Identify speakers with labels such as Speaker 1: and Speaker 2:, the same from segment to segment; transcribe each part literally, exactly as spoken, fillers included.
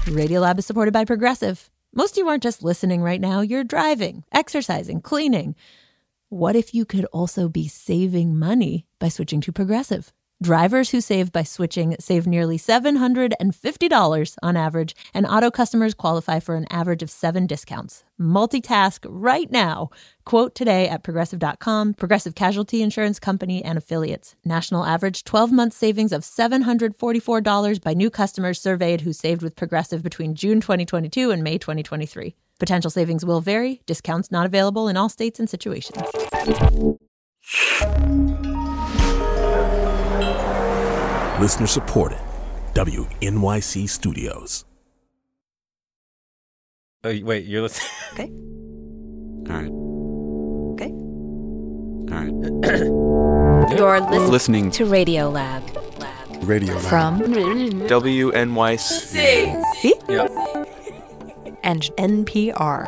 Speaker 1: Radiolab is supported by Progressive. Most of you aren't just listening right now. You're driving, exercising, cleaning. What if you could also be saving money by switching to Progressive? Drivers who save by switching save nearly seven hundred fifty dollars on average, and auto customers qualify for an average of seven discounts. Multitask right now. Quote today at Progressive dot com. Progressive Casualty Insurance Company and Affiliates. National average twelve-month savings of seven hundred forty-four dollars by new customers surveyed who saved with Progressive between June twenty twenty-two and May twenty twenty-three. Potential savings will vary. Discounts not available in all states and situations.
Speaker 2: Listener supported. W N Y C Studios.
Speaker 3: Oh, wait, you're listening?
Speaker 4: Okay.
Speaker 3: All right.
Speaker 4: Okay.
Speaker 3: All right.
Speaker 4: You're listening,
Speaker 3: listening
Speaker 4: to Radiolab. Lab.
Speaker 5: Radio Lab.
Speaker 4: From
Speaker 3: W N Y C.
Speaker 4: C
Speaker 3: Yep.
Speaker 4: and N P R.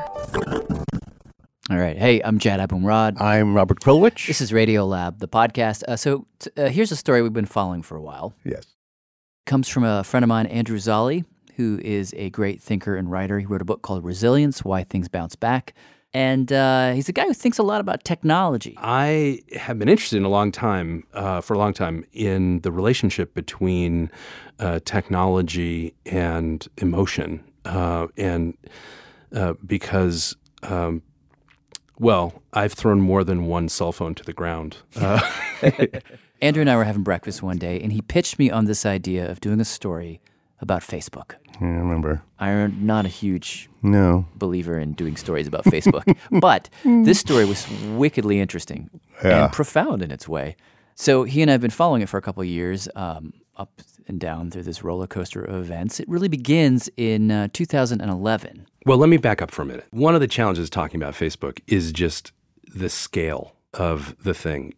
Speaker 6: All right. Hey, I'm Jad Abumrad.
Speaker 5: I'm Robert Krulwich.
Speaker 6: This is Radiolab, the podcast. Uh, so t- uh, here's a story we've been following for a while.
Speaker 5: Yes.
Speaker 6: Comes from a friend of mine, Andrew Zolli, who is a great thinker and writer. He wrote a book called Resilience, Why Things Bounce Back. And uh, he's a guy who thinks a lot about technology.
Speaker 7: I have been interested in a long time, uh, for a long time, in the relationship between uh, technology and emotion. Uh, and uh, because... Um, Well, I've thrown more than one cell phone to the ground. Uh,
Speaker 6: Andrew and I were having breakfast one day, and he pitched me on this idea of doing a story about Facebook.
Speaker 5: Yeah, I remember.
Speaker 6: I'm not a huge
Speaker 5: No.
Speaker 6: believer in doing stories about Facebook, but this story was wickedly interesting
Speaker 5: Yeah.
Speaker 6: and profound in its way. So he and I have been following it for a couple of years, um, up and down through this roller coaster of events. It really begins in uh, two thousand eleven.
Speaker 7: well, let me back up for a minute. One of the challenges talking about Facebook is just the scale of the thing.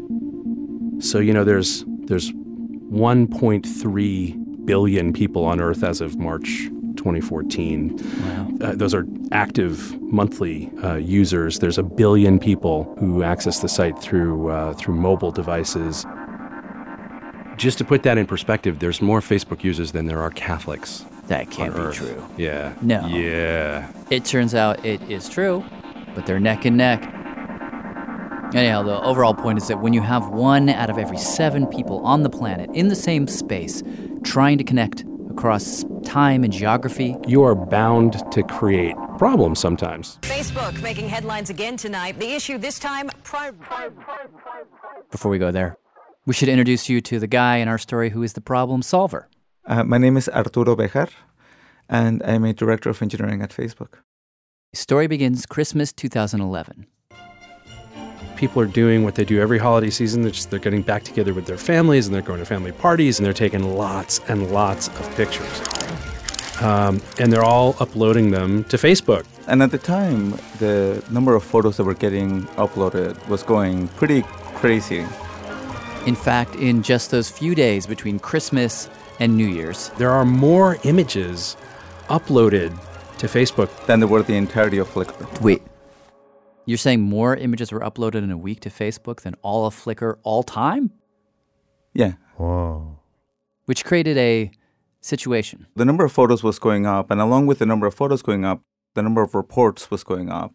Speaker 7: So, you know, there's there's one point three billion people on Earth as of March twenty fourteen.
Speaker 6: Wow.
Speaker 7: Uh, those are active monthly uh, users. There's a billion people who access the site through uh, through mobile devices. Just to put that in perspective, there's more Facebook users than there are Catholics.
Speaker 6: That can't
Speaker 7: on
Speaker 6: be
Speaker 7: Earth.
Speaker 6: true.
Speaker 7: Yeah.
Speaker 6: No.
Speaker 7: Yeah.
Speaker 6: It turns out it is true, but they're neck and neck. Anyhow, the overall point is that when you have one out of every seven people on the planet in the same space trying to connect across time and geography,
Speaker 7: You are bound to create problems sometimes.
Speaker 8: Facebook making headlines again tonight. The issue this time, pri-
Speaker 6: before we go there, we should introduce you to the guy in our story who is the problem solver.
Speaker 9: Uh, my name is Arturo Bejar, and I'm a director of engineering at Facebook.
Speaker 6: The story begins Christmas two thousand eleven.
Speaker 7: People are doing what they do every holiday season. They're just they're getting back together with their families, and they're going to family parties, and they're taking lots and lots of pictures. Um, and they're all uploading them to Facebook.
Speaker 9: And at the time, the number of photos that were getting uploaded was going pretty crazy.
Speaker 6: In fact, in just those few days between Christmas and New Year's,
Speaker 7: There are more images uploaded to Facebook.
Speaker 9: Than there were the entirety of Flickr.
Speaker 6: wait, you're saying more images were uploaded in a week to Facebook than all of Flickr all time?
Speaker 9: Yeah.
Speaker 5: Whoa.
Speaker 6: Which created a situation.
Speaker 9: The number of photos was going up, and along with the number of photos going up, the number of reports was going up.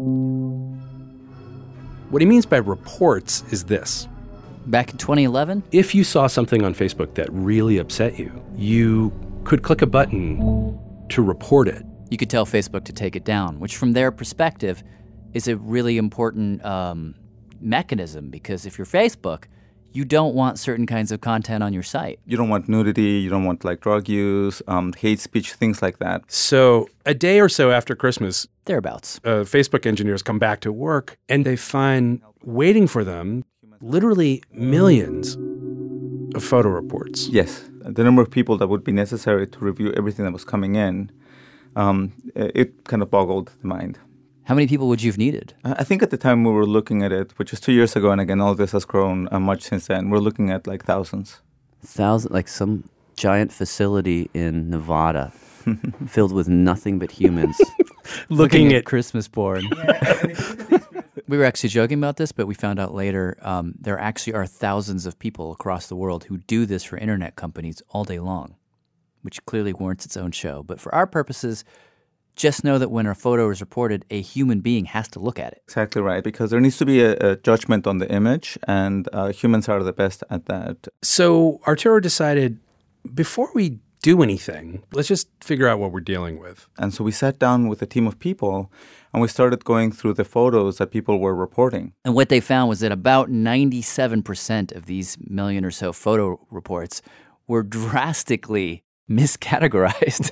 Speaker 7: What he means by reports is this.
Speaker 6: Back in twenty eleven,
Speaker 7: If you saw something on Facebook that really upset you, you could click a button to report it.
Speaker 6: you could tell Facebook to take it down, which from their perspective is a really important um, mechanism, because if you're Facebook, you don't want certain kinds of content on your site.
Speaker 9: You don't want nudity, you don't want like drug use, um, hate speech, things like that.
Speaker 7: So a day or so after Christmas,
Speaker 6: Thereabouts.
Speaker 7: uh, Facebook engineers come back to work, and they find waiting for them literally millions of photo reports.
Speaker 9: Yes, the number of people that would be necessary to review everything that was coming in, um, it kind of boggled the mind.
Speaker 6: How many people would you have needed?
Speaker 9: I think at the time we were looking at it, which is two years ago, and again, all this has grown uh, much since then. We're looking at like thousands.
Speaker 10: Thousand, like some giant facility in Nevada filled with nothing but humans.
Speaker 7: Looking at
Speaker 6: Christmas porn. We were actually joking about this, but we found out later um, there actually are thousands of people across the world who do this for internet companies all day long. which clearly warrants its own show. But for our purposes, just know that when a photo is reported, a human being has to look at it.
Speaker 9: Exactly right, because there needs to be a, a judgment on the image, and uh, humans are the best at that.
Speaker 7: So Arturo decided, before we do anything, let's just figure out what we're dealing with.
Speaker 9: And so we sat down with a team of people, and we started going through the photos that people were reporting.
Speaker 6: And what they found was that about ninety-seven percent of these million or so photo reports were drastically miscategorized.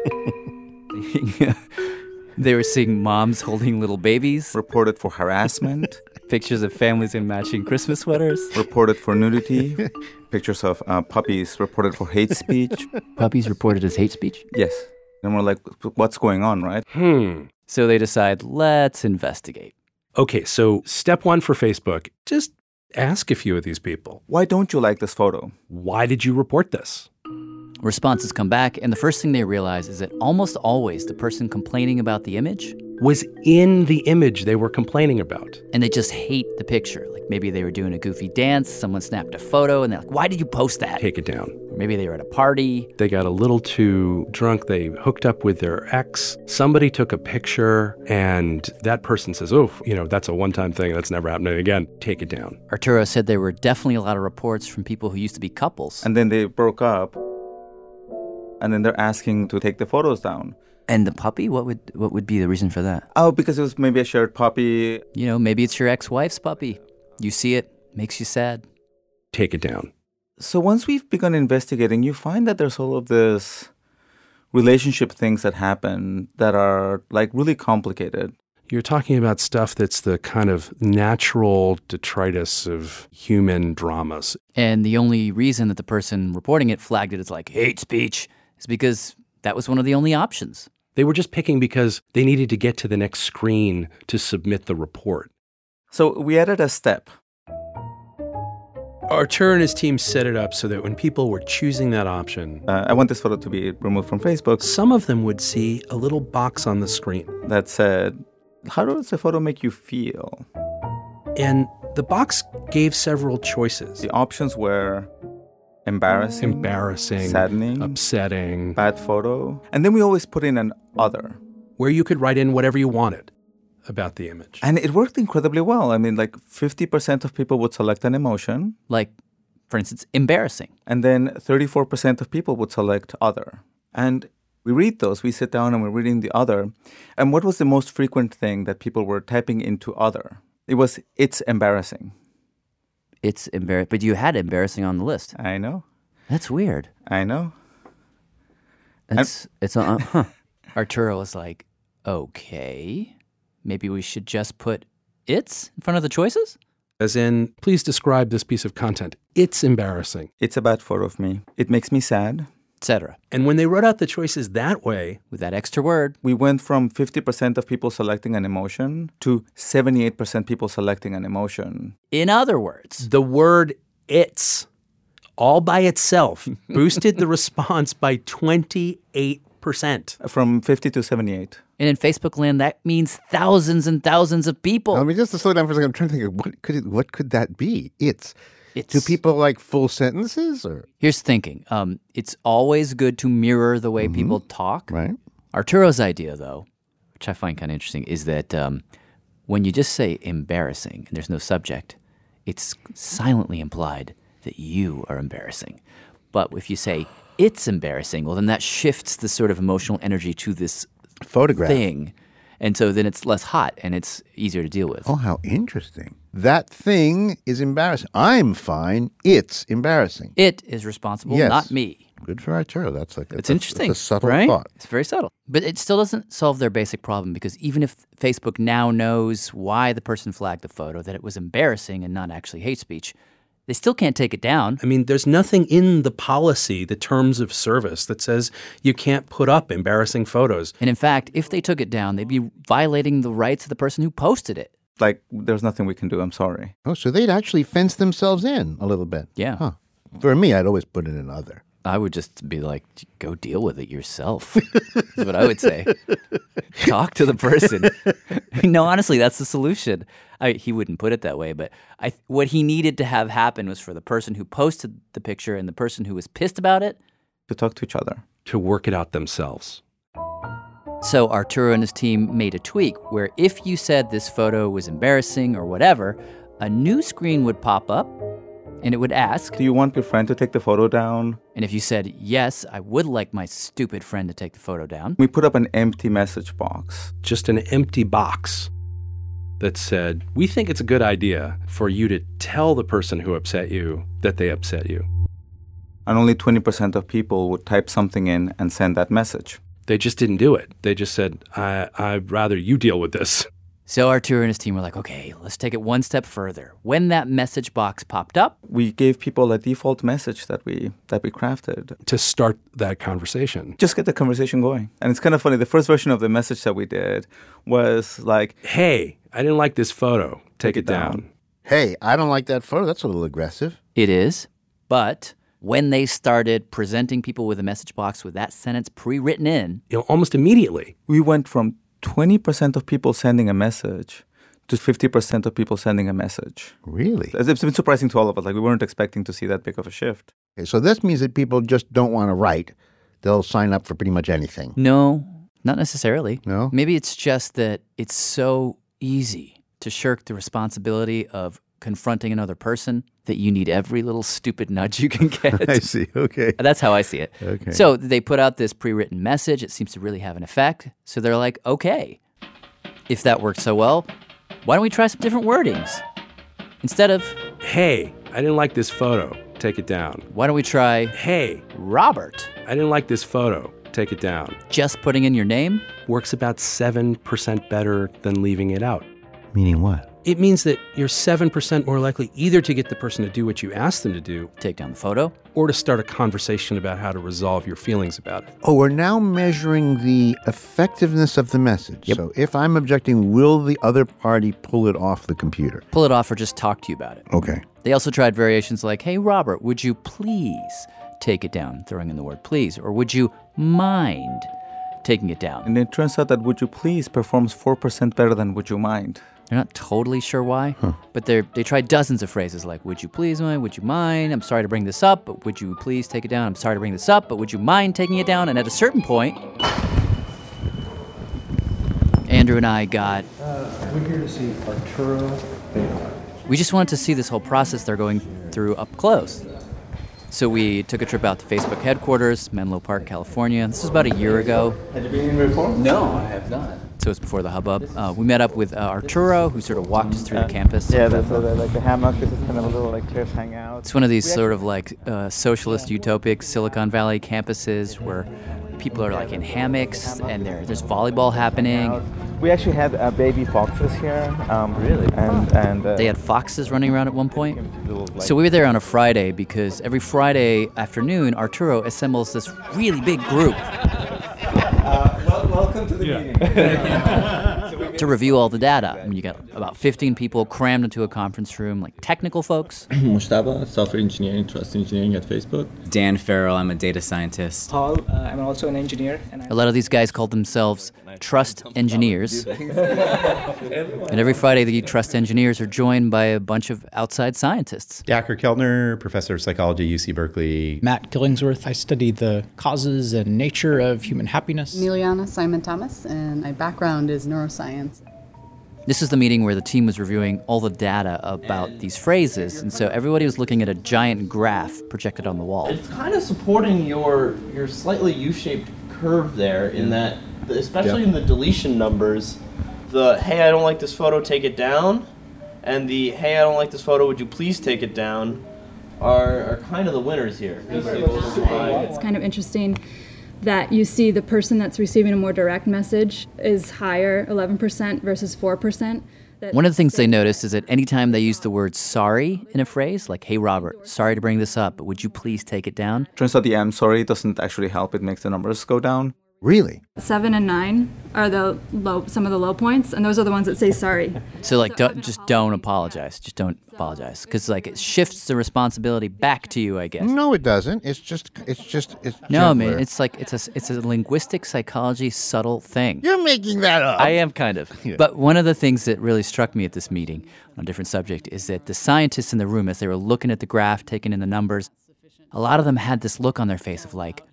Speaker 6: They were seeing moms holding little babies.
Speaker 9: Reported for harassment.
Speaker 6: Pictures of families in matching Christmas sweaters.
Speaker 9: Reported for nudity. Pictures of uh, puppies reported for hate speech.
Speaker 6: Puppies reported as hate speech?
Speaker 9: Yes. And we're like, what's going on, right?
Speaker 7: Hmm.
Speaker 6: So they decide, let's investigate.
Speaker 7: Okay, so step one for Facebook, just ask a few of these people.
Speaker 9: Why don't you like this photo?
Speaker 7: Why did you report this?
Speaker 6: Responses come back, and the first thing they realize is that almost always the person complaining about the image
Speaker 7: was in the image they were complaining about.
Speaker 6: And they just hate the picture. Like maybe they were doing a goofy dance, someone snapped a photo, and they're like, why did you post that?
Speaker 7: Take it down.
Speaker 6: Or maybe they were at a party.
Speaker 7: They got a little too drunk. They hooked up with their ex. Somebody took a picture, and that person says, oh, you know, that's a one-time thing. That's never happening again. Take it down.
Speaker 6: Arturo said there were definitely a lot of reports from people who used to be couples.
Speaker 9: And then they broke up. And then they're asking to take the photos down.
Speaker 10: And the puppy? What would what would be the reason for that?
Speaker 9: Oh, because it was maybe a shared puppy.
Speaker 6: You know, maybe it's your ex-wife's puppy. You see it, makes you sad.
Speaker 7: Take it down.
Speaker 9: So once we've begun investigating, you find that there's all of this relationship things that happen that are like really complicated.
Speaker 7: You're talking about stuff that's the kind of natural detritus of human dramas.
Speaker 6: And the only reason that the person reporting it flagged it as like hate speech is because that was one of the only options.
Speaker 7: They were just picking because they needed to get to the next screen to submit the report.
Speaker 9: So we added a step.
Speaker 7: Arturo and his team set it up so that when people were choosing that option,
Speaker 9: uh, I want this photo to be removed from Facebook.
Speaker 7: Some of them would see a little box on the screen
Speaker 9: that said, how does the photo make you feel?
Speaker 7: And the box gave several choices.
Speaker 9: The options were embarrassing,
Speaker 7: embarrassing,
Speaker 9: saddening,
Speaker 7: upsetting,
Speaker 9: bad photo. And then we always put in an other,
Speaker 7: where you could write in whatever you wanted about the image.
Speaker 9: And it worked incredibly well. I mean, like fifty percent of people would select an emotion.
Speaker 6: Like, for instance, embarrassing.
Speaker 9: And then thirty-four percent of people would select other. And we read those, we sit down and we're reading the other. And what was the most frequent thing that people were typing into other? It was, it's embarrassing.
Speaker 10: It's embarrassing. But you had embarrassing on the list.
Speaker 9: I know.
Speaker 10: That's weird.
Speaker 9: I know.
Speaker 10: That's, and, it's, uh, huh.
Speaker 6: Arturo was like, okay, maybe we should just put it's in front of the choices?
Speaker 7: As in, please describe this piece of content. It's embarrassing.
Speaker 9: It's a bad photo of me. It makes me sad.
Speaker 6: et cetera.
Speaker 7: And when they wrote out the choices that way,
Speaker 6: with that extra word,
Speaker 9: we went from fifty percent of people selecting an emotion to seventy-eight percent people selecting an emotion.
Speaker 6: In other words,
Speaker 7: the word it's all by itself boosted the response by twenty-eight percent.
Speaker 9: From fifty to seventy-eight.
Speaker 6: And in Facebook land, that means thousands and thousands of people.
Speaker 5: I mean, just to slow down for a second, I'm trying to think of what could it, what could that be? It's...
Speaker 6: It's,
Speaker 5: Do people like full sentences? Or
Speaker 6: here's thinking. Um, it's always good to mirror the way mm-hmm. people talk.
Speaker 5: Right.
Speaker 6: Arturo's idea, though, which I find kind of interesting, is that um, when you just say embarrassing and there's no subject, it's silently implied that you are embarrassing. But if you say it's embarrassing, well, then that shifts the sort of emotional energy to this
Speaker 5: photograph
Speaker 6: thing. And so then it's less hot and it's easier to deal with.
Speaker 5: Oh, how interesting. That thing is embarrassing. I'm fine. It's embarrassing.
Speaker 6: It is responsible,
Speaker 5: yes.
Speaker 6: not me.
Speaker 5: Good for Arturo. That's like
Speaker 6: it's
Speaker 5: a,
Speaker 6: interesting.
Speaker 5: It's a subtle
Speaker 6: right?
Speaker 5: thought.
Speaker 6: It's very subtle. But it still doesn't solve their basic problem because even if Facebook now knows why the person flagged the photo, that it was embarrassing and not actually hate speech, they still can't take it down.
Speaker 7: I mean, there's nothing in the policy, the terms of service, that says you can't put up embarrassing photos.
Speaker 6: And in fact, if they took it down, they'd be violating the rights of the person who posted it.
Speaker 9: Like, there's nothing we can do. I'm sorry.
Speaker 5: Oh, so they'd actually fence themselves in a little bit.
Speaker 6: Yeah.
Speaker 5: Huh. For me, I'd always put it in other.
Speaker 6: I would just be like, go deal with it yourself. That's what I would say. Talk to the person. No, honestly, that's the solution. I, he wouldn't put it that way, but I, what he needed to have happen was for the person who posted the picture and the person who was pissed about it
Speaker 9: to talk to each other,
Speaker 7: to work it out themselves.
Speaker 6: So Arturo and his team made a tweak where if you said this photo was embarrassing or whatever, a new screen would pop up and it would ask,
Speaker 9: do you want your friend to take the photo down?
Speaker 6: And if you said, yes, I would like my stupid friend to take the photo down,
Speaker 9: we put up an empty message box.
Speaker 7: Just an empty box that said, we think it's a good idea for you to tell the person who upset you that they upset you.
Speaker 9: And only twenty percent of people would type something in and send that message.
Speaker 7: They just didn't do it. They just said, I, I'd rather you deal with this.
Speaker 6: So Arturo and his team were like, okay, let's take it one step further. When that message box popped up,
Speaker 9: we gave people a default message that we that we crafted.
Speaker 7: To start that conversation.
Speaker 9: Just get the conversation going. And it's kind of funny. The first version of the message that we did was like,
Speaker 7: hey, I didn't like this photo. Take, take it, it down. down.
Speaker 5: Hey, I don't like that photo. That's a little aggressive.
Speaker 6: It is. But when they started presenting people with a message box with that sentence pre-written in,
Speaker 7: you know, almost immediately,
Speaker 9: we went from twenty percent of people sending a message to fifty percent of people sending a message.
Speaker 5: Really?
Speaker 9: It's been surprising to all of us. Like, we weren't expecting to see that big of a shift.
Speaker 5: Okay, so this means that people just don't want to write. They'll sign up for pretty much anything.
Speaker 6: No, not necessarily.
Speaker 5: No?
Speaker 6: Maybe it's just that it's so easy to shirk the responsibility of confronting another person that you need every little stupid nudge you can get.
Speaker 5: I see. Okay.
Speaker 6: That's how I see it.
Speaker 5: Okay.
Speaker 6: So they put out this pre-written message. It seems to really have an effect. So they're like, okay, if that worked so well, why don't we try some different wordings? Instead of,
Speaker 7: hey, I didn't like this photo. Take it down.
Speaker 6: Why don't we try,
Speaker 7: hey,
Speaker 6: Robert,
Speaker 7: I didn't like this photo. Take it down.
Speaker 6: Just putting in your name
Speaker 7: works about seven percent better than leaving it out.
Speaker 5: Meaning what?
Speaker 7: It means that you're seven percent more likely either to get the person to do what you ask them to do,
Speaker 6: take down the photo,
Speaker 7: or to start a conversation about how to resolve your feelings about it.
Speaker 5: Oh, we're now measuring the effectiveness of the message.
Speaker 6: Yep.
Speaker 5: So if I'm objecting, will the other party pull it off the computer?
Speaker 6: Pull it off or just talk to you about it.
Speaker 5: Okay.
Speaker 6: They also tried variations like, hey, Robert, would you please take it down, throwing in the word please, or would you mind taking it down?
Speaker 9: And it turns out that would you please performs four percent better than would you mind.
Speaker 6: They're not totally sure why,
Speaker 5: huh.
Speaker 6: but they they tried dozens of phrases like, would you please mind, would you mind, I'm sorry to bring this up, but would you please take it down, I'm sorry to bring this up, but would you mind taking it down? And at a certain point, Andrew and I got...
Speaker 11: Uh, we're here to see Arturo.
Speaker 6: We just wanted to see this whole process they're going through up close. So we took a trip out to Facebook headquarters, Menlo Park, California. This was about a year ago.
Speaker 9: Had you been in before?
Speaker 11: No, I have not.
Speaker 6: So it's before the hubbub. Uh, we met up with uh, Arturo, who sort of walked us through uh, the campus.
Speaker 9: Yeah, that's uh, like the hammock. This is kind of a little like chairs hang out.
Speaker 6: It's one of these sort of like uh, socialist utopic Silicon Valley campuses where people are like in hammocks and there there's volleyball happening.
Speaker 9: We actually had uh, baby foxes here. Um,
Speaker 6: really?
Speaker 9: And and uh,
Speaker 6: they had foxes running around at one point. So we were there on a Friday because every Friday afternoon Arturo assembles this really big group.
Speaker 9: Uh, well, welcome to the yeah. meeting.
Speaker 6: To review all the data. I mean, you got about fifteen people crammed into a conference room, like technical folks.
Speaker 12: Mushtaba, software engineering, trust engineering at Facebook.
Speaker 13: Dan Farrell, I'm a data scientist.
Speaker 14: Paul, uh, I'm also an engineer. And
Speaker 6: a lot of these guys called themselves trust engineers. And every Friday, the trust engineers are joined by a bunch of outside scientists.
Speaker 15: Dacher Keltner, professor of psychology, U C Berkeley.
Speaker 16: Matt Killingsworth, I study the causes and nature of human happiness.
Speaker 17: Emiliana Simon Thomas, and my background is neuroscience.
Speaker 6: This is the meeting where the team was reviewing all the data about these phrases, and so everybody was looking at a giant graph projected on the wall.
Speaker 18: It's kind of supporting your your slightly U-shaped curve there in that, especially yeah. in the deletion numbers, the, hey, I don't like this photo, take it down, and the, hey, I don't like this photo, would you please take it down, are, are kind of the winners here.
Speaker 19: It's kind of interesting that you see the person that's receiving a more direct message is higher, eleven percent versus four percent.
Speaker 6: One of the things they noticed is that anytime they use the word sorry in a phrase, like, hey, Robert, sorry to bring this up, but would you please take it down?
Speaker 9: Turns out the I'm sorry doesn't actually help. It makes the numbers go down.
Speaker 5: Really?
Speaker 19: Seven and nine are the low, some of the low points, and those are the ones that say sorry.
Speaker 6: So, like, don't, just don't apologize. Just don't apologize, because like it shifts the responsibility back to you, I guess.
Speaker 5: No, it doesn't. It's just, it's just, it's.
Speaker 6: No,
Speaker 5: gentler.
Speaker 6: man, it's like it's a, it's a linguistic psychology subtle thing.
Speaker 5: You're making that up.
Speaker 6: I am kind of. Yeah. But one of the things that really struck me at this meeting on a different subject is that the scientists in the room, as they were looking at the graph, taking in the numbers, a lot of them had this look on their face of like,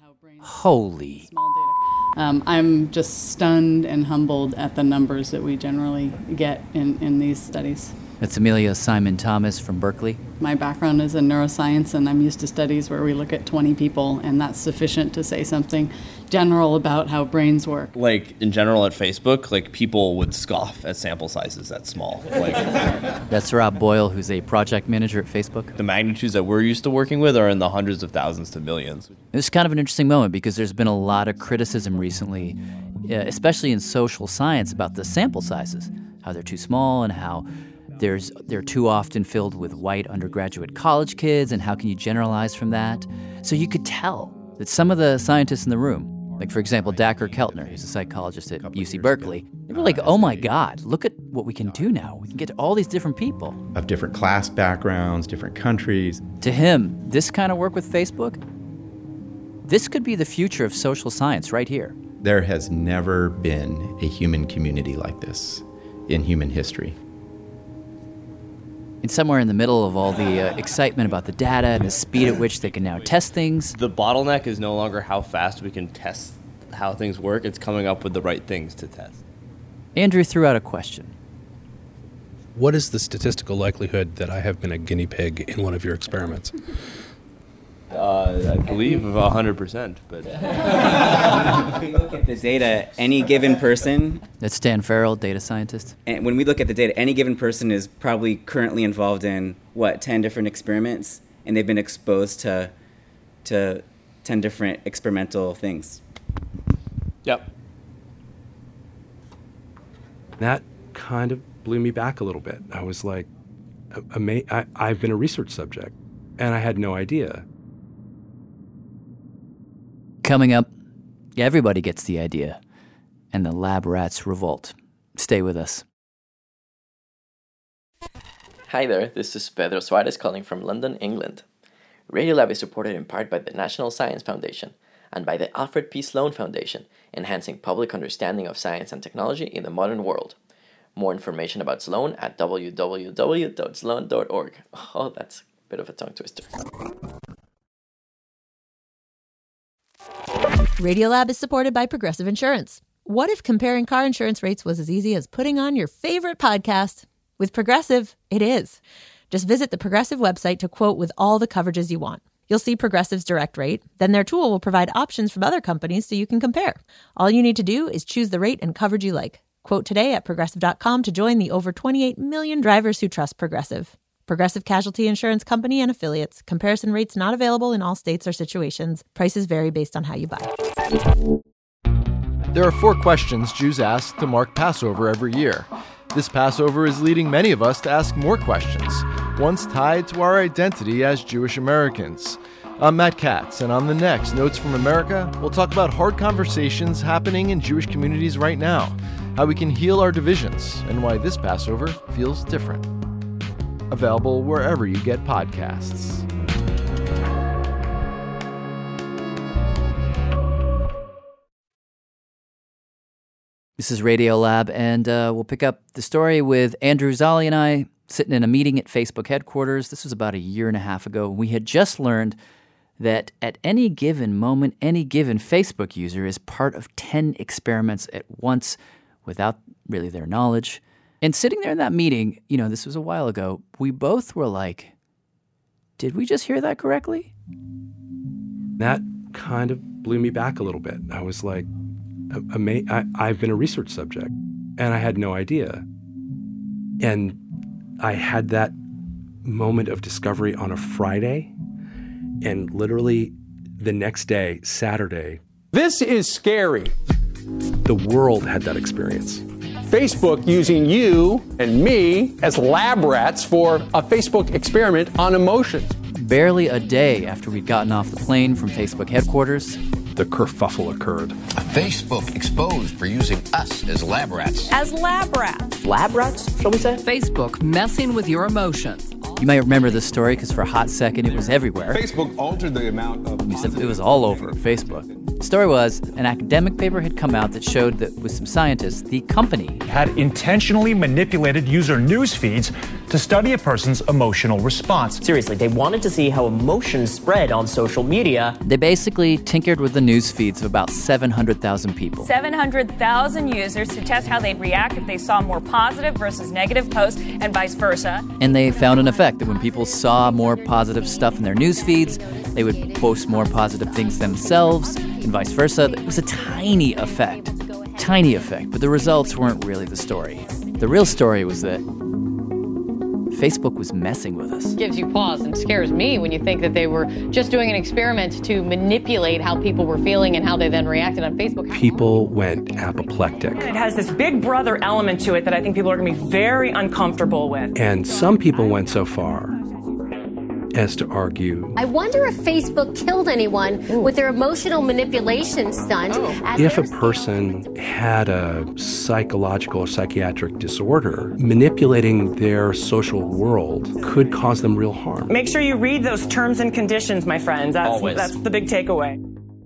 Speaker 6: Holy.
Speaker 17: Um, I'm just stunned and humbled at the numbers that we generally get in, in these studies.
Speaker 6: That's Amelia Simon Thomas from Berkeley.
Speaker 17: My background is in neuroscience, and I'm used to studies where we look at twenty people, and that's sufficient to say something general about how brains work.
Speaker 18: Like, in general at Facebook, like, people would scoff at sample sizes that small. Like,
Speaker 6: That's Rob Boyle, who's a project manager at Facebook.
Speaker 18: The magnitudes that we're used to working with are in the hundreds of thousands to millions.
Speaker 6: It's kind of an interesting moment because there's been a lot of criticism recently, uh, especially in social science, about the sample sizes, how they're too small and how there's they're too often filled with white undergraduate college kids, and how can you generalize from that? So you could tell that some of the scientists in the room, like, for example, Dacher Keltner, who's a psychologist at U C Berkeley, they were like, oh my God, look at what we can do now. We can get to all these different people.
Speaker 15: Of different class backgrounds, different countries.
Speaker 6: To him, this kind of work with Facebook, this could be the future of social science right here.
Speaker 15: There has never been a human community like this in human history.
Speaker 6: And somewhere in the middle of all the uh, excitement about the data and the speed at which they can now test things.
Speaker 18: The bottleneck is no longer how fast we can test how things work. It's coming up with the right things to test.
Speaker 6: Andrew threw out a question.
Speaker 7: What is the statistical likelihood that I have been a guinea pig in one of your experiments?
Speaker 18: Uh, I believe one hundred percent, but...
Speaker 13: If we look at the data, any given person...
Speaker 6: That's Dan Farrell, data scientist.
Speaker 13: And when we look at the data, any given person is probably currently involved in, what, ten different experiments? And they've been exposed to, to ten different experimental things.
Speaker 18: Yep.
Speaker 7: That kind of blew me back a little bit. I was like, ama- I, I've been a research subject, and I had no idea.
Speaker 6: Coming up, everybody gets the idea, and the lab rats revolt. Stay with us.
Speaker 20: Hi there, this is Pedro Suarez calling from London, England. Radiolab is supported in part by the National Science Foundation and by the Alfred P. Sloan Foundation, enhancing public understanding of science and technology in the modern world. More information about Sloan at w w w dot sloan dot org. Oh, that's a bit of a tongue twister.
Speaker 1: Radiolab is supported by Progressive Insurance. What if comparing car insurance rates was as easy as putting on your favorite podcast? With Progressive, it is. Just visit the Progressive website to quote with all the coverages you want. You'll see Progressive's direct rate. Then their tool will provide options from other companies so you can compare. All you need to do is choose the rate and coverage you like. Quote today at progressive dot com to join the over twenty-eight million drivers who trust Progressive. Progressive Casualty Insurance Company and Affiliates. Comparison rates not available in all states or situations. Prices vary based on how you buy.
Speaker 21: There are four questions Jews ask to mark Passover every year. This Passover is leading many of us to ask more questions, ones tied to our identity as Jewish Americans. I'm Matt Katz, and on the next Notes from America, we'll talk about hard conversations happening in Jewish communities right now, how we can heal our divisions, and why this Passover feels different. Available wherever you get podcasts.
Speaker 6: This is Radiolab, and uh, we'll pick up the story with Andrew Zolli and I sitting in a meeting at Facebook headquarters. This was about a year and a half ago. We had just learned that at any given moment, any given Facebook user is part of ten experiments at once without really their knowledge. And sitting there in that meeting, you know, this was a while ago, we both were like, did we just hear that correctly?
Speaker 7: That kind of blew me back a little bit. I was like, ama- I, I've been a research subject, and I had no idea. And I had that moment of discovery on a Friday, and literally the next day, Saturday.
Speaker 22: This is scary.
Speaker 7: The world had that experience.
Speaker 22: Facebook using you and me as lab rats for a Facebook experiment on emotions.
Speaker 6: Barely a day after we'd gotten off the plane from Facebook headquarters,
Speaker 7: the kerfuffle occurred.
Speaker 23: Facebook exposed for using us as lab rats.
Speaker 4: As lab rats.
Speaker 6: Lab rats, shall we say?
Speaker 4: Facebook messing with your emotions.
Speaker 6: You might remember this story because for a hot second it was everywhere.
Speaker 22: Facebook altered the amount of...
Speaker 6: It was all over Facebook. story was, an academic paper had come out that showed that with some scientists, the company
Speaker 2: had intentionally manipulated user news feeds to study a person's emotional response.
Speaker 3: Seriously, they wanted to see how emotions spread on social media.
Speaker 6: They basically tinkered with the news feeds of about seven hundred thousand people.
Speaker 8: seven hundred thousand users to test how they'd react if they saw more positive versus negative posts and vice versa.
Speaker 6: And they found an effect that when people saw more positive stuff in their news feeds, they would post more positive things themselves and vice versa. It was a tiny effect. Tiny effect, but the results weren't really the story. The real story was that Facebook was messing with us.
Speaker 24: Gives you pause and scares me when you think that they were just doing an experiment to manipulate how people were feeling and how they then reacted on Facebook.
Speaker 7: People went apoplectic.
Speaker 8: It has this big brother element to it that I think people are going to be very uncomfortable with.
Speaker 7: And some people went so far as to argue,
Speaker 25: I wonder if Facebook killed anyone Ooh. with their emotional manipulation stunt.
Speaker 7: Oh. If a person had a psychological or psychiatric disorder, manipulating their social world could cause them real harm.
Speaker 8: Make sure you read those terms and conditions, my friends. That's,
Speaker 7: Always.
Speaker 8: That's the big takeaway.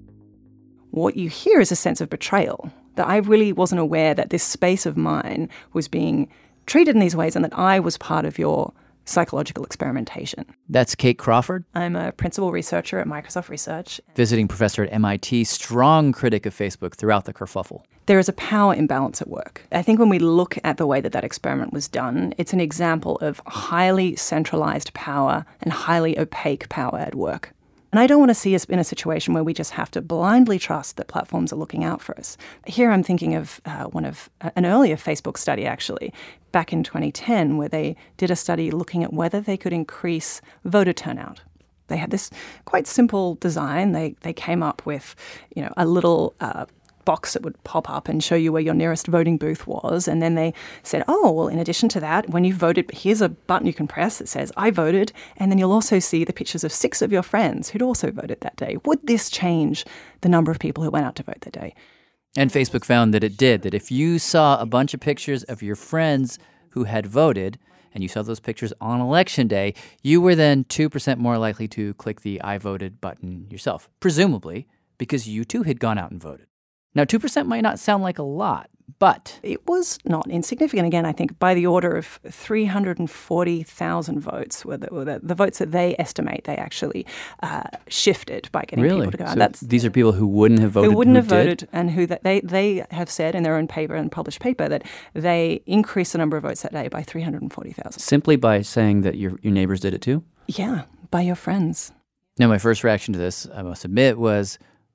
Speaker 26: What you hear is a sense of betrayal, that I really wasn't aware that this space of mine was being treated in these ways and that I was part of your psychological experimentation.
Speaker 6: That's Kate Crawford.
Speaker 26: I'm a principal researcher at Microsoft Research.
Speaker 6: Visiting professor at M I T, strong critic of Facebook throughout the kerfuffle.
Speaker 26: There is a power imbalance at work. I think when we look at the way that that experiment was done, it's an example of highly centralized power and highly opaque power at work. And I don't want to see us in a situation where we just have to blindly trust that platforms are looking out for us. Here I'm thinking of uh, one of uh, an earlier Facebook study, actually, back in twenty ten, where they did a study looking at whether they could increase voter turnout. They had this quite simple design. They they came up with, you know, a little uh, box that would pop up and show you where your nearest voting booth was. And then they said, oh, well, in addition to that, when you voted, here's a button you can press that says, I voted. And then you'll also see the pictures of six of your friends who'd also voted that day. Would this change the number of people who went out to vote that day?
Speaker 6: And Facebook found that it did, that if you saw a bunch of pictures of your friends who had voted, and you saw those pictures on election day, you were then two percent more likely to click the I voted button yourself, presumably because you too had gone out and voted. Now, two percent might not sound like a lot, but
Speaker 26: it was not insignificant. Again, I think by the order of three hundred forty thousand votes were the, were the, the votes that they estimate they actually uh, shifted by getting
Speaker 6: really?
Speaker 26: people to go out.
Speaker 6: So
Speaker 26: That's,
Speaker 6: these are people who wouldn't have voted.
Speaker 26: Who wouldn't
Speaker 6: who
Speaker 26: have
Speaker 6: did?
Speaker 26: voted, and who that they they have said in their own paper and published paper that they increased the number of votes that day by three hundred forty thousand.
Speaker 6: Simply by saying that your your neighbors did it too?
Speaker 26: Yeah, by your friends.
Speaker 6: Now, my first reaction to this, I must admit, was,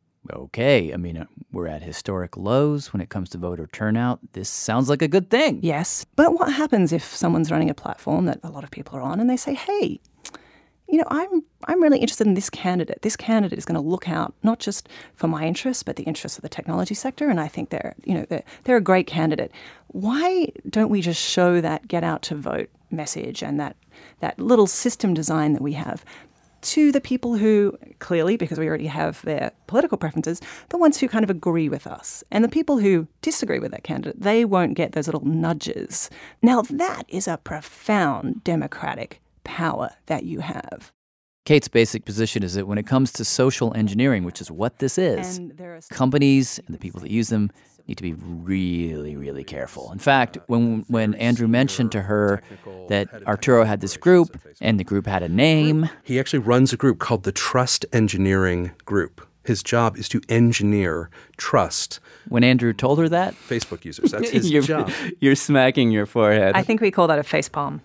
Speaker 6: okay, I mean, we're at historic lows when it comes to voter turnout. This sounds like a good thing.
Speaker 26: Yes. But what happens if someone's running a platform that a lot of people are on and they say, hey, you know, I'm I'm really interested in this candidate. This candidate is going to look out not just for my interests, but the interests of the technology sector. And I think they're, you know, they're, they're a great candidate. Why don't we just show that get out to vote message and that that little system design that we have to the people who, clearly, because we already have their political preferences, the ones who kind of agree with us. And the people who disagree with that candidate, they won't get those little nudges. Now, that is a profound democratic power that you have.
Speaker 6: Kate's basic position is that when it comes to social engineering, which is what this is, companies and the people that use them need to be really, really careful. In fact, when when Andrew mentioned to her that Arturo had this group and the group had a name.
Speaker 7: He actually runs a group called the Trust Engineering Group. His job is to engineer trust.
Speaker 6: When Andrew told her that?
Speaker 7: Facebook users, that's his
Speaker 10: you're,
Speaker 7: job.
Speaker 10: You're smacking your forehead.
Speaker 26: I think we call that a facepalm.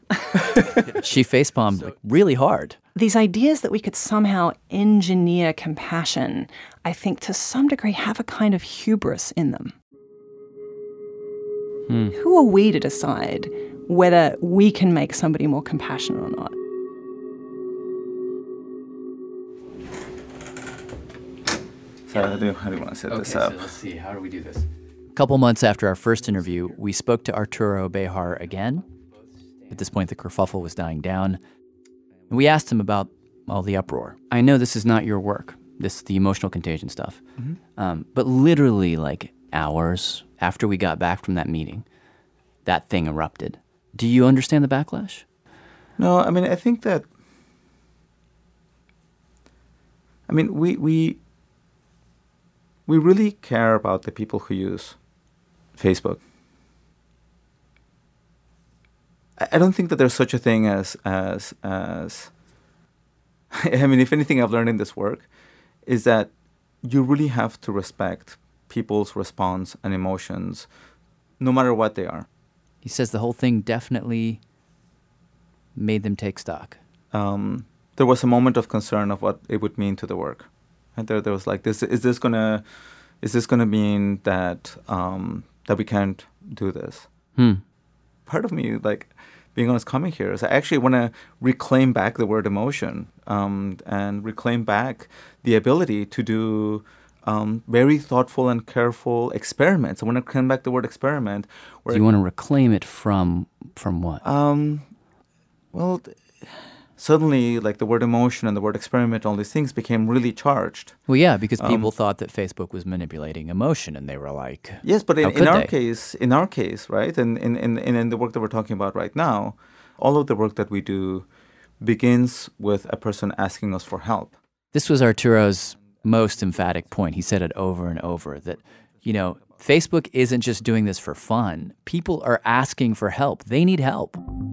Speaker 6: She facepalmed like, really hard.
Speaker 26: These ideas that we could somehow engineer compassion, I think to some degree have a kind of hubris in them.
Speaker 6: Hmm.
Speaker 26: Who are we to decide whether we can make somebody more compassionate or not?
Speaker 9: So how do you, how do you want to set
Speaker 6: okay,
Speaker 9: this up?
Speaker 6: So let's see. How do we do this? A couple months after our first interview, we spoke to Arturo Bejar again. At this point, the kerfuffle was dying down. And we asked him about all the uproar. I know this is not your work, this the emotional contagion stuff.
Speaker 9: Mm-hmm.
Speaker 6: Um, but literally, like hours after we got back from that meeting, that thing erupted. Do you understand the backlash?
Speaker 9: No, I mean, I think that... I mean, we... we we really care about the people who use Facebook. I don't think that there's such a thing as, as, as, I mean, if anything I've learned in this work is that you really have to respect people's response and emotions, no matter what they are.
Speaker 6: He says the whole thing definitely made them take stock.
Speaker 9: Um, there was a moment of concern of what it would mean to the work. And there, there was like, this: is this gonna, is this gonna mean that um, that we can't do this?
Speaker 6: Hmm.
Speaker 9: Part of me, like, being honest, coming here is I actually want to reclaim back the word emotion um, and reclaim back the ability to do um, very thoughtful and careful experiments. I want to claim back the word experiment.
Speaker 6: Do you want to reclaim it from from what?
Speaker 9: Um, well, th- suddenly, like the word emotion and the word experiment, all these things became really charged.
Speaker 6: Well, yeah, because
Speaker 9: Um,
Speaker 6: people thought that Facebook was manipulating emotion, and they were like,
Speaker 9: Yes, but in,
Speaker 6: how
Speaker 9: in
Speaker 6: could
Speaker 9: our
Speaker 6: they?
Speaker 9: case, in our case, right, and in, in, in, in the work that we're talking about right now, all of the work that we do begins with a person asking us for help.
Speaker 6: This was Arturo's most emphatic point. He said it over and over that, you know, Facebook isn't just doing this for fun. People are asking for help. They need help.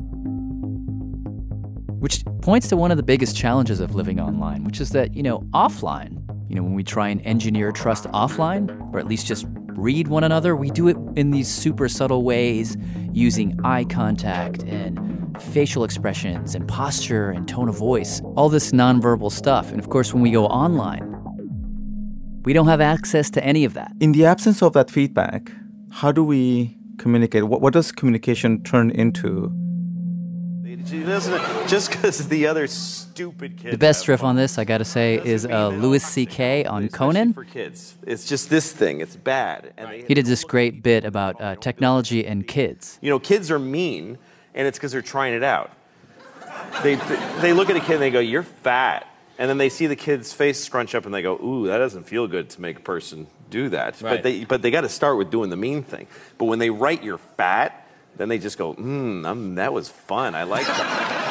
Speaker 6: Which points to one of the biggest challenges of living online, which is that, you know, offline, you know, when we try and engineer trust offline, or at least just read one another, we do it in these super subtle ways, using eye contact and facial expressions and posture and tone of voice, all this nonverbal stuff. And of course, when we go online, we don't have access to any of that.
Speaker 9: In the absence of that feedback, how do we communicate? What, what does communication turn into?
Speaker 5: Just because the other stupid kids.
Speaker 6: The best riff on this, I gotta say, is uh, Louis C K on Conan.
Speaker 5: For kids, it's just this thing. It's bad. And they,
Speaker 6: He did this great bit about uh, technology and kids.
Speaker 5: you know, kids are mean, and it's because they're trying it out. They they look at a kid and they go, "You're fat," and then they see the kid's face scrunch up and they go, "Ooh, that doesn't feel good to make a person do that."
Speaker 18: Right.
Speaker 5: But they but they got to start with doing the mean thing. But when they write "you're fat," then they just go, "Hmm, I'm, that was fun. I like that."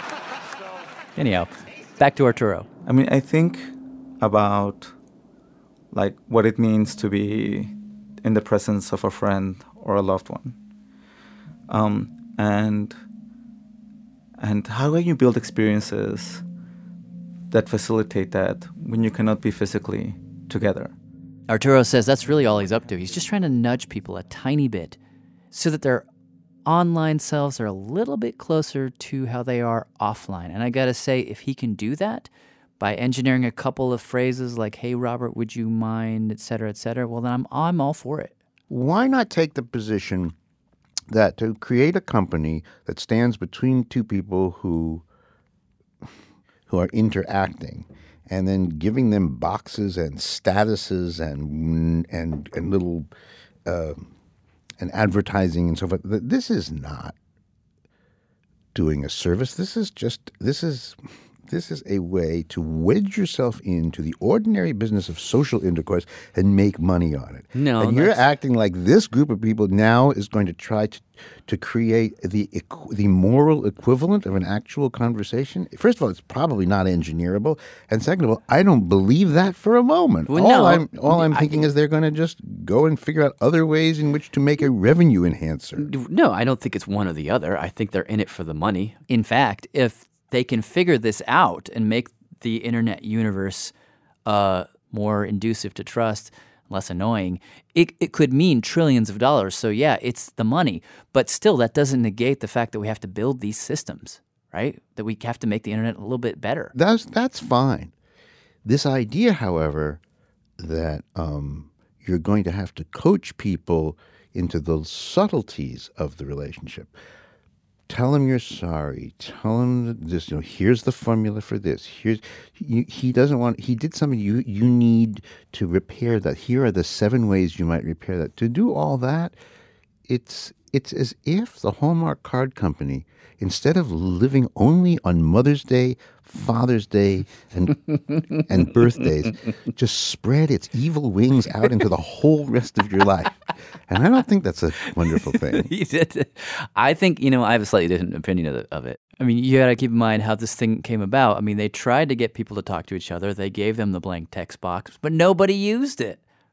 Speaker 6: Anyhow, back to Arturo.
Speaker 9: I mean, I think about like what it means to be in the presence of a friend or a loved one. Um, and and how can you build experiences that facilitate that when you cannot be physically together?
Speaker 6: Arturo says that's really all he's up to. He's just trying to nudge people a tiny bit so that their online selves are a little bit closer to how they are offline. And I gotta say, if he can do that by engineering a couple of phrases like, "Hey, Robert, would you mind," et cetera, et cetera, well, then I'm, I'm all for it.
Speaker 11: Why not take the position that to create a company that stands between two people who who are interacting, and then giving them boxes and statuses and and and little uh, and advertising and so forth. This is not doing a service. This is just this is this is a way to wedge yourself into the ordinary business of social intercourse and make money on it.
Speaker 6: No,
Speaker 11: and you're
Speaker 6: that's-
Speaker 11: acting like this group of people now is going to try to to create the equ- the moral equivalent of an actual conversation. First of all, it's probably not engineerable, and second of all, I don't believe that for a moment.
Speaker 6: Well,
Speaker 11: all
Speaker 6: no,
Speaker 11: I'm all I'm
Speaker 6: I-
Speaker 11: thinking is they're going to just go and figure out other ways in which to make a revenue enhancer.
Speaker 6: No, I don't think it's one or the other. I think they're in it for the money. In fact, if they can figure this out and make the internet universe uh, more inducive to trust, less annoying, it, it could mean trillions of dollars. So yeah, it's the money. But still, that doesn't negate the fact that we have to build these systems, right? That we have to make the internet a little bit better.
Speaker 11: That's that's fine. This idea, however, that um, you're going to have to coach people into the subtleties of the relationship. Tell him you're sorry. Tell him that this. You know, here's the formula for this. Here's he, he doesn't want. He did something. You you need to repair that. Here are the seven ways you might repair that. To do all that, it's it's as if the Hallmark Card Company, instead of living only on Mother's Day, Father's Day, and and birthdays, just spread its evil wings out into the whole rest of your life. And I don't think that's a wonderful thing.
Speaker 6: I think, you know, I have a slightly different opinion of, the, of it. I mean, you got to keep in mind how this thing came about. I mean, they tried to get people to talk to each other. They gave them the blank text box, but nobody used it,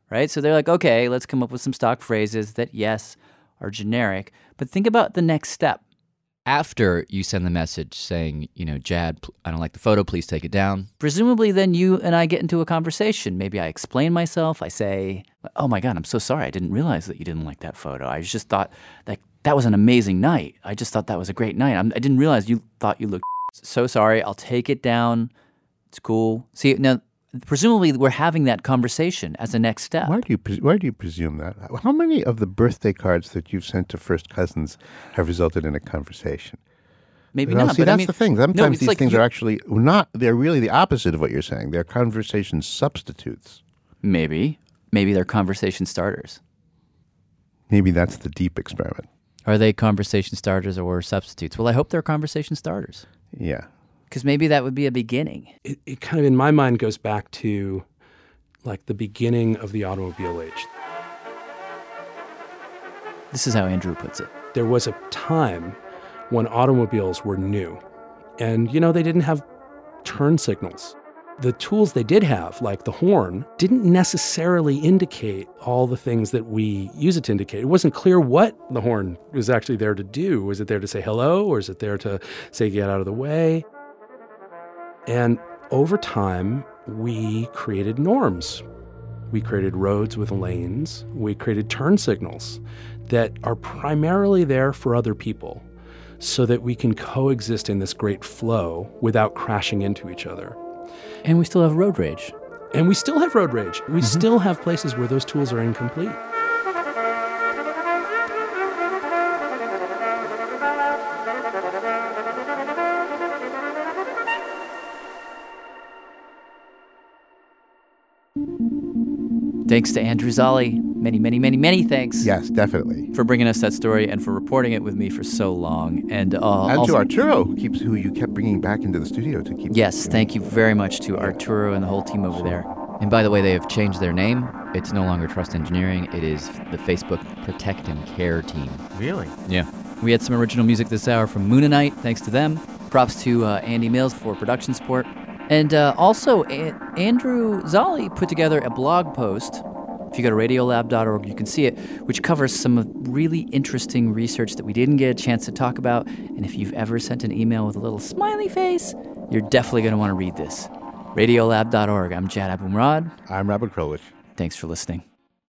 Speaker 6: right? So they're like, okay, let's come up with some stock phrases that, yes, are generic. But think about the next step.
Speaker 12: After you send the message saying, you know, Jad, I don't like the photo, please take it down.
Speaker 6: Presumably then you and I get into a conversation. Maybe I explain myself. I say, oh my God, I'm so sorry. I didn't realize that you didn't like that photo. I just thought that that was an amazing night. I just thought that was a great night. I'm, I didn't realize you thought you looked so sorry. I'll take it down. It's cool. See, now, presumably we're having that conversation as a next step.
Speaker 11: Why do you pres- why do you presume that? How many of the birthday cards that you've sent to first cousins have resulted in a conversation?
Speaker 6: Maybe
Speaker 11: well,
Speaker 6: not.
Speaker 11: See,
Speaker 6: but
Speaker 11: that's
Speaker 6: I mean,
Speaker 11: the thing. Sometimes
Speaker 6: no,
Speaker 11: these
Speaker 6: like
Speaker 11: things
Speaker 6: you,
Speaker 11: are actually not. They're really the opposite of what you're saying. They're conversation substitutes.
Speaker 6: Maybe, maybe they're conversation starters.
Speaker 11: Maybe that's the deep experiment.
Speaker 6: Are they conversation starters or substitutes? Well, I hope they're conversation starters.
Speaker 11: Yeah.
Speaker 6: Because maybe that would be a beginning.
Speaker 7: It, it kind of, in my mind, goes back to like the beginning of the automobile age.
Speaker 6: This is how Andrew puts it.
Speaker 7: There was a time when automobiles were new. And, you know, they didn't have turn signals. The tools they did have, like the horn, didn't necessarily indicate all the things that we use it to indicate. It wasn't clear what the horn was actually there to do. Was it there to say hello, or is it there to say get out of the way? And over time, we created norms. We created roads with lanes. We created turn signals that are primarily there for other people so that we can coexist in this great flow without crashing into each other.
Speaker 6: And we still have road rage.
Speaker 7: And we still have road rage. We mm-hmm. still have places where those tools are incomplete.
Speaker 6: Thanks to Andrew Zolli. Many, many, many, many thanks.
Speaker 11: Yes, definitely.
Speaker 6: For bringing us that story and for reporting it with me for so long. And, uh,
Speaker 11: and
Speaker 6: also,
Speaker 11: to Arturo, who, keeps, who you kept bringing back into the studio to keep...
Speaker 6: Yes, thank you very much to Arturo and the whole team over there.
Speaker 12: And by the way, they have changed their name. It's no longer Trust Engineering. It is the Facebook Protect and Care team.
Speaker 5: Really?
Speaker 12: Yeah.
Speaker 6: We had some original music this hour from Moonanite. Thanks to them. Props to uh, Andy Mills for production support. And uh, also, a- Andrew Zolli put together a blog post. If you go to radiolab dot org, you can see it, which covers some really interesting research that we didn't get a chance to talk about. And if you've ever sent an email with a little smiley face, you're definitely going to want to read this. radiolab dot org. I'm Jad Abumrad.
Speaker 11: I'm Robert Krulwich.
Speaker 6: Thanks for listening.